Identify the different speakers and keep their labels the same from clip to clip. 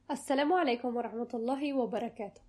Speaker 1: Assalamu alaikum wa rahmatullahi wa barakatuh,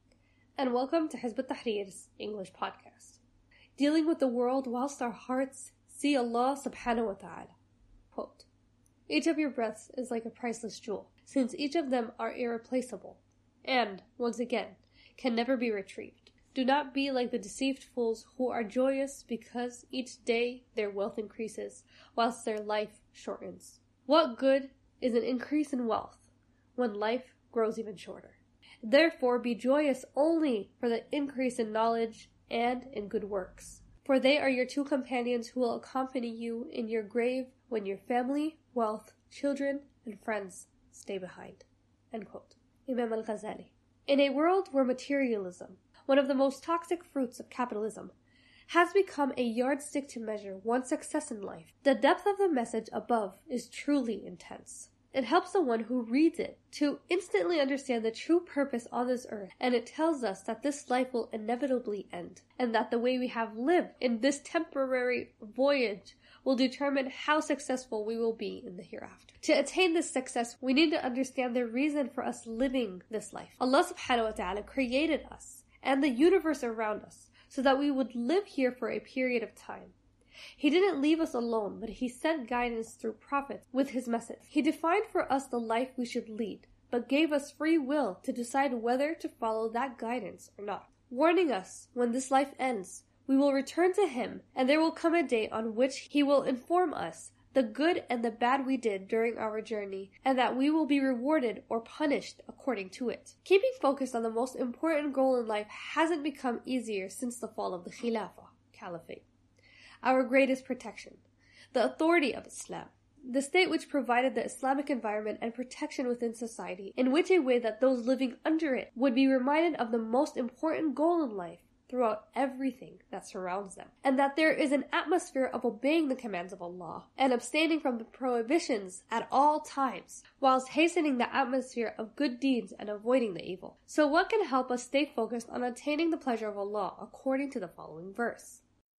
Speaker 1: and welcome to Hizb ut-Tahrir's English podcast. Dealing with the world whilst our hearts see Allah subhanahu wa ta'ala. Quote, each of your breaths is like a priceless jewel, since each of them are irreplaceable, and, once again, can never be retrieved. Do not be like the deceived fools who are joyous because each day their wealth increases, whilst their life shortens. What good is an increase in wealth when life grows even shorter? Therefore be joyous only for the increase in knowledge and in good works, for they are your two companions who will accompany you in your grave when your family, wealth, children, and friends stay behind. End quote. Imam al-Ghazali. In a world where materialism, one of the most toxic fruits of capitalism, has become a yardstick to measure one's success in life, the depth of the message above is truly intense. It helps the one who reads it to instantly understand the true purpose on this earth, and it tells us that this life will inevitably end, and that the way we have lived in this temporary voyage will determine how successful we will be in the hereafter. To attain this success, we need to understand the reason for us living this life. Allah subhanahu wa ta'ala created us and the universe around us so that we would live here for a period of time. He didn't leave us alone, but He sent guidance through prophets with His message. He defined for us the life we should lead, but gave us free will to decide whether to follow that guidance or not, warning us when this life ends, we will return to Him, and there will come a day on which He will inform us the good and the bad we did during our journey, and that we will be rewarded or punished according to it. Keeping focused on the most important goal in life hasn't become easier since the fall of the Khilafah, Caliphate. Our greatest protection, the authority of Islam, the state which provided the Islamic environment and protection within society, in which a way that those living under it would be reminded of the most important goal in life throughout everything that surrounds them, and that there is an atmosphere of obeying the commands of Allah and abstaining from the prohibitions at all times, whilst hastening the atmosphere of good deeds and avoiding the evil. So what can help us stay focused on attaining the pleasure of Allah according to the following verse?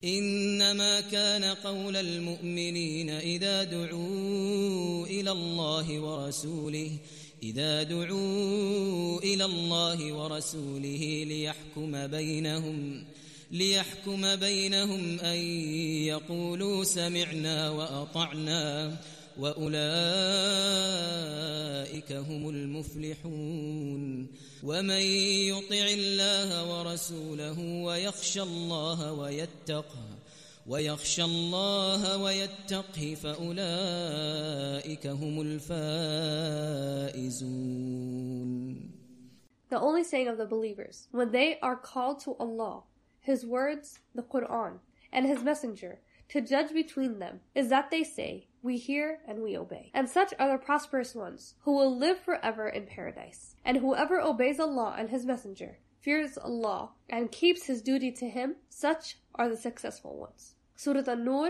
Speaker 2: إنما كان قول المؤمنين إذا دعوا إلى الله ورسوله ليحكم بينهم أن يقولوا سمعنا وأطعنا وأولئك هم المفلحون ومن يطع الله ورسوله ويخشى الله ويتقه فأولئك هم الفائزون.
Speaker 1: The only saying of the believers, when they are called to Allah, His words, the Quran, and His Messenger, to judge between them, is that they say, we hear and we obey. And such are the prosperous ones, who will live forever in paradise. And whoever obeys Allah and His Messenger, fears Allah, and keeps his duty to Him, such are the successful ones. Surah An-Nur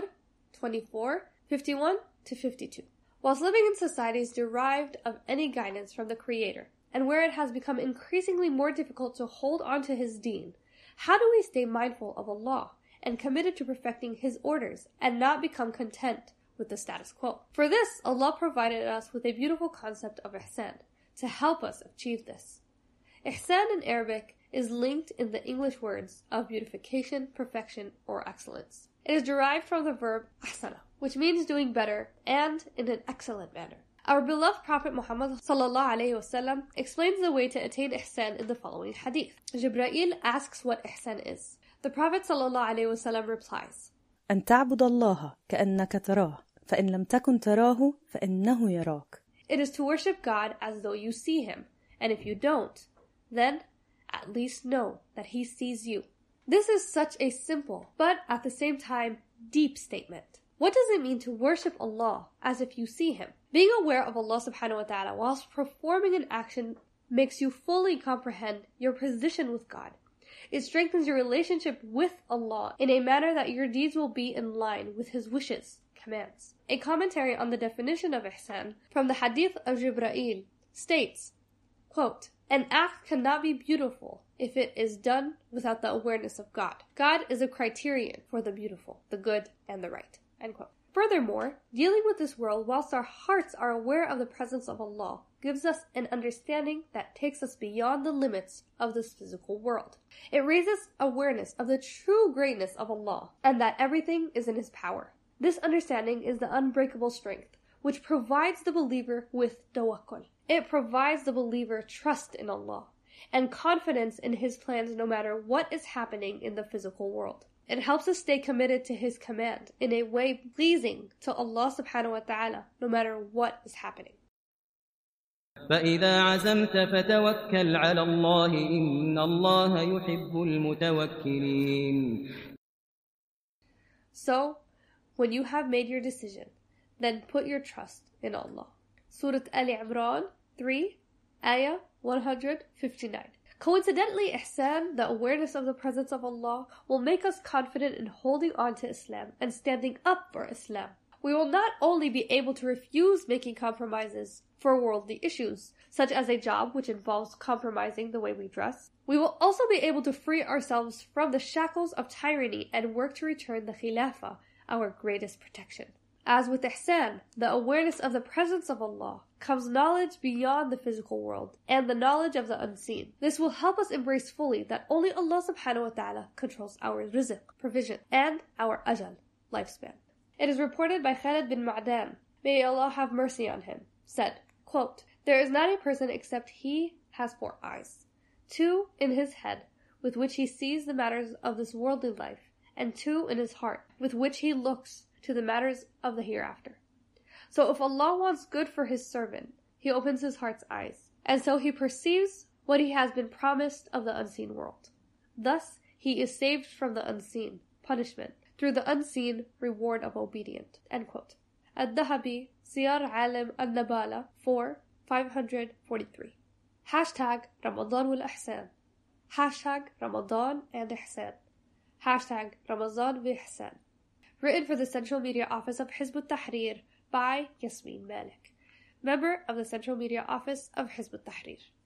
Speaker 1: 24:51-52. Whilst living in societies derived of any guidance from the Creator, and where it has become increasingly more difficult to hold on to His deen, how do we stay mindful of Allah and committed to perfecting His orders and not become content with the status quo? For this, Allah provided us with a beautiful concept of ihsan to help us achieve this. Ihsan in Arabic is linked in the English words of beautification, perfection, or excellence. It is derived from the verb ahsana, which means doing better and in an excellent manner. Our beloved Prophet Muhammad ﷺ explains the way to attain ihsan in the following hadith. Jibreel asks what ihsan is. The Prophet ﷺ replies,
Speaker 3: أن تعبد الله كأنك تراه فإن لم تكن تراه فإنه يراك.
Speaker 1: It is to worship God as though you see Him, and if you don't, then at least know that He sees you. This is such a simple, but at the same time, deep statement. What does it mean to worship Allah as if you see Him? Being aware of Allah subhanahu wa ta'ala whilst performing an action makes you fully comprehend your position with God. It strengthens your relationship with Allah in a manner that your deeds will be in line with His wishes, commands. A commentary on the definition of ihsan from the hadith of Jibreel states, quote, an act cannot be beautiful if it is done without the awareness of God. God is a criterion for the beautiful, the good, and the right. End quote. Furthermore, dealing with this world whilst our hearts are aware of the presence of Allah gives us an understanding that takes us beyond the limits of this physical world. It raises awareness of the true greatness of Allah and that everything is in His power. This understanding is the unbreakable strength which provides the believer with tawakkul. It provides the believer trust in Allah and confidence in His plans no matter what is happening in the physical world. It helps us stay committed to His command in a way pleasing to Allah subhanahu wa ta'ala no matter what is happening.
Speaker 2: فإذا عزمت فتوكل على الله إن الله يحب المتوكلين.
Speaker 1: So, when you have made your decision, then put your trust in Allah. Surah Al-Imran 3, Ayah 159. Coincidentally, ihsan, the awareness of the presence of Allah, will make us confident in holding on to Islam and standing up for Islam. We will not only be able to refuse making compromises for worldly issues, such as a job which involves compromising the way we dress, we will also be able to free ourselves from the shackles of tyranny and work to return the Khilafah, our greatest protection. As with ihsan, the awareness of the presence of Allah, comes knowledge beyond the physical world and the knowledge of the unseen. This will help us embrace fully that only Allah subhanahu wa ta'ala controls our rizq, provision, and our ajal, lifespan. It is reported by Khalid bin Ma'dan, may Allah have mercy on him, said, quote, "There is not a person except he has 4 eyes, 2 in his head, with which he sees the matters of this worldly life, and 2 in his heart, with which he looks to the matters of the hereafter. So if Allah wants good for His servant, He opens his heart's eyes, and so he perceives what he has been promised of the unseen world. Thus he is saved from the unseen punishment through the unseen reward of obedient." End quote. Al-Dhahabi, Siyar Alim al-Nabala 4, 543. Hashtag Ramadan wal Ihsan. Hashtag Ramadan and Ihsan. Hashtag Ramadan bi Ihsan. Written for the Central Media Office of Hizb ut-Tahrir by Yasmin Malik, member of the Central Media Office of Hizb ut-Tahrir.